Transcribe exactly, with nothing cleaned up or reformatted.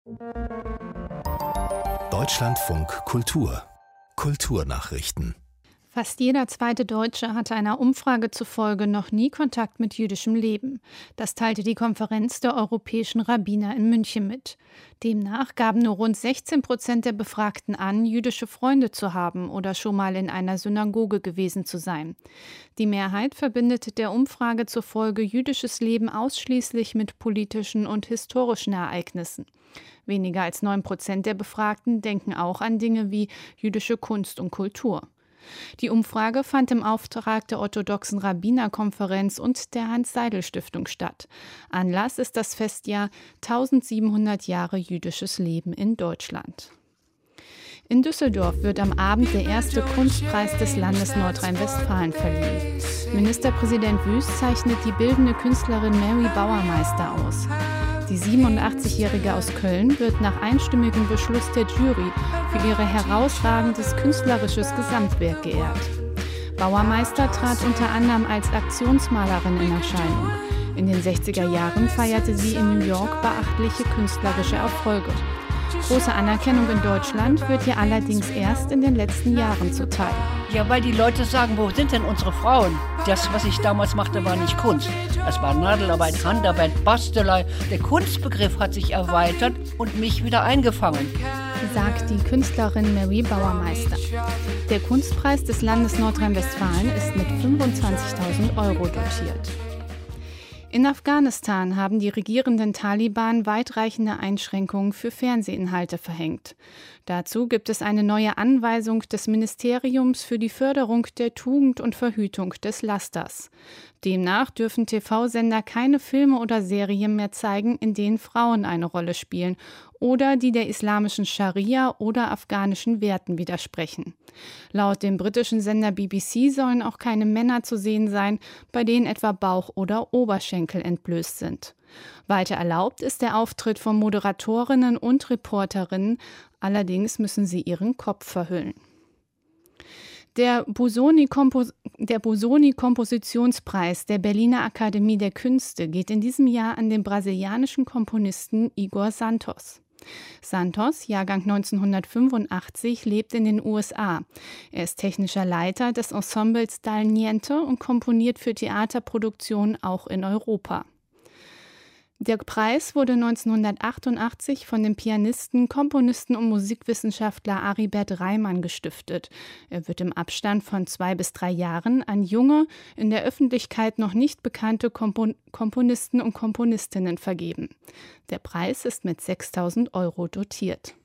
Deutschlandfunk Kultur Kulturnachrichten. Fast jeder zweite Deutsche hatte einer Umfrage zufolge noch nie Kontakt mit jüdischem Leben. Das teilte die Konferenz der europäischen Rabbiner in München mit. Demnach gaben nur rund sechzehn Prozent der Befragten an, jüdische Freunde zu haben oder schon mal in einer Synagoge gewesen zu sein. Die Mehrheit verbindet der Umfrage zufolge jüdisches Leben ausschließlich mit politischen und historischen Ereignissen. Weniger als neun Prozent der Befragten denken auch an Dinge wie jüdische Kunst und Kultur. Die Umfrage fand im Auftrag der orthodoxen Rabbinerkonferenz und der Hans-Seidel-Stiftung statt. Anlass ist das Festjahr eintausendsiebenhundert Jahre jüdisches Leben in Deutschland. In Düsseldorf wird am Abend der erste Kunstpreis des Landes Nordrhein-Westfalen verliehen. Ministerpräsident Wüst zeichnet die bildende Künstlerin Mary Bauermeister aus. Die siebenundachtzigjährige aus Köln wird nach einstimmigem Beschluss der Jury für ihr herausragendes künstlerisches Gesamtwerk geehrt. Bauermeister trat unter anderem als Aktionsmalerin in Erscheinung. In den sechziger Jahren feierte sie in New York beachtliche künstlerische Erfolge. Große Anerkennung in Deutschland wird ihr allerdings erst in den letzten Jahren zuteil. Ja, weil die Leute sagen, wo sind denn unsere Frauen? Das, was ich damals machte, war nicht Kunst. Es war Nadelarbeit, Handarbeit, Bastelei. Der Kunstbegriff hat sich erweitert und mich wieder eingefangen, sagt die Künstlerin Mary Bauermeister. Der Kunstpreis des Landes Nordrhein-Westfalen ist mit fünfundzwanzigtausend Euro dotiert. In Afghanistan haben die regierenden Taliban weitreichende Einschränkungen für Fernsehinhalte verhängt. Dazu gibt es eine neue Anweisung des Ministeriums für die Förderung der Tugend und Verhütung des Lasters. Demnach dürfen T V-Sender keine Filme oder Serien mehr zeigen, in denen Frauen eine Rolle spielen oder die der islamischen Scharia oder afghanischen Werten widersprechen. Laut dem britischen Sender B B C sollen auch keine Männer zu sehen sein, bei denen etwa Bauch oder Oberschenkel entblößt sind. Weiter erlaubt ist der Auftritt von Moderatorinnen und Reporterinnen, allerdings müssen sie ihren Kopf verhüllen. Der Busoni-Kompos- der Busoni-Kompositionspreis der Berliner Akademie der Künste geht in diesem Jahr an den brasilianischen Komponisten Igor Santos. Santos, Jahrgang neunzehnhundertfünfundachtzig, lebt in den U S A. Er ist technischer Leiter des Ensembles Dal Niente und komponiert für Theaterproduktionen auch in Europa. Der Preis wurde neunzehnhundertachtundachtzig von dem Pianisten, Komponisten und Musikwissenschaftler Aribert Reimann gestiftet. Er wird im Abstand von zwei bis drei Jahren an junge, in der Öffentlichkeit noch nicht bekannte Kompon- Komponisten und Komponistinnen vergeben. Der Preis ist mit sechstausend Euro dotiert.